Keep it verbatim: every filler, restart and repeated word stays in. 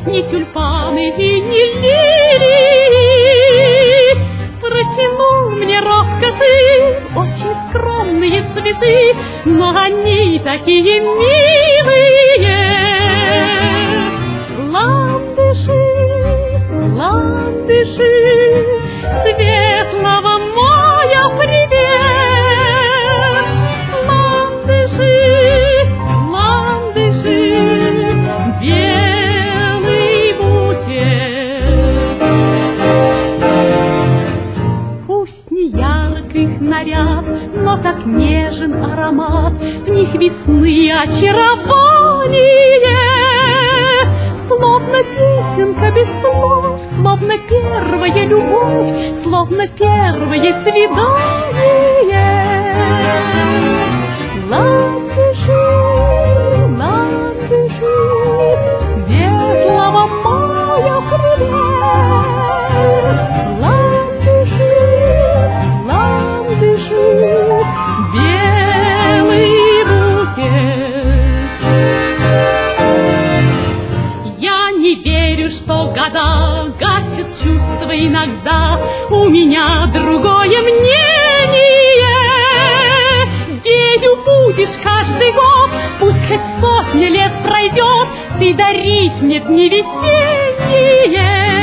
ни тюльпаны и ни лилии. Протянул мне роскоши очень скромные цветы, но они такие милые. Ландыши, ландыши, светлого мая привет. Ландыши, ландыши, белый букет. Пусть не яркий наряд, но так нежен аромат, в них весны очарование. Словно песенка без слов, словно первая любовь, словно первое свидание. Ландыши, ландыши, светлого мая привет. Ландыши, ландыши, белый букет. Я не верю, что года гасят чувства иногда. У меня другое мнение. Ею будешь каждый год, пусть хоть сотни лет пройдет, ты дарить мне дни весенние.